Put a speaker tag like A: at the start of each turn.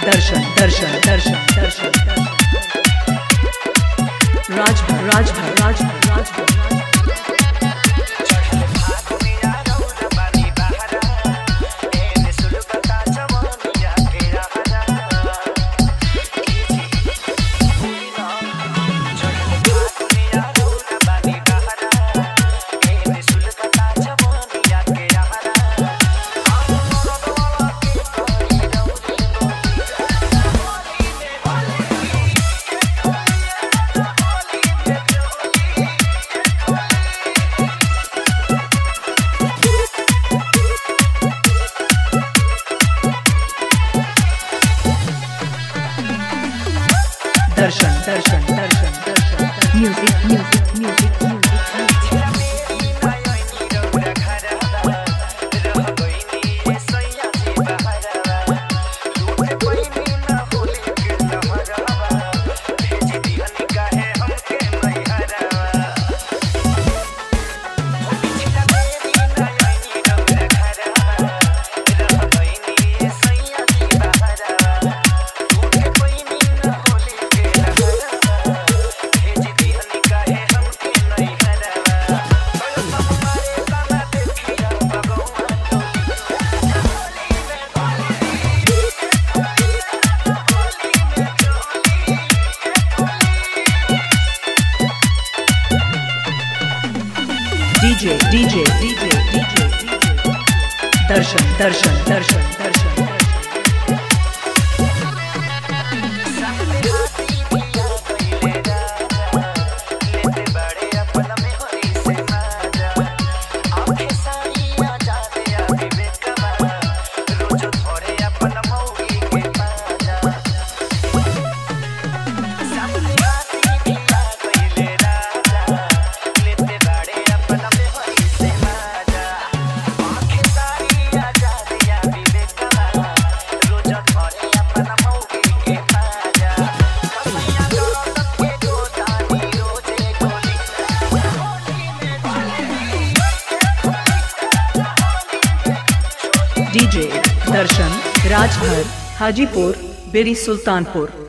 A: दर्शन दर्शन दर्शन दर्शन राजभर राजभर राजभर राजभर दर्शन Darshan Darshan Darshan music music music DJ DJ DJ DJ Darshan Darshan Darshan दर्शन डीजे दर्शन राजभर हाजीपुर बेरी सुल्तानपुर।